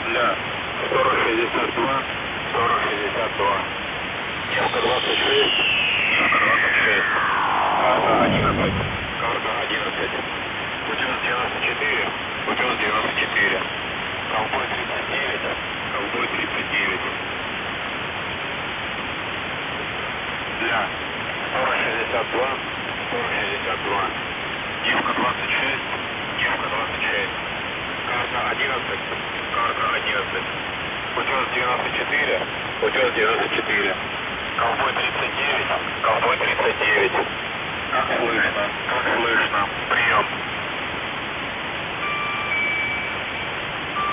Для 4062, 4062. Девка 26, девка 26. Карта 11, карта 11. Утес 94, утес 94. Ковбой 39, ковбой 39. Для 4062, 4062. Девка 26, девка 26. Карта 11, карта 11. Утес 94, утес 94. Ковбой 39, ковбой 39. Как слышно, прием.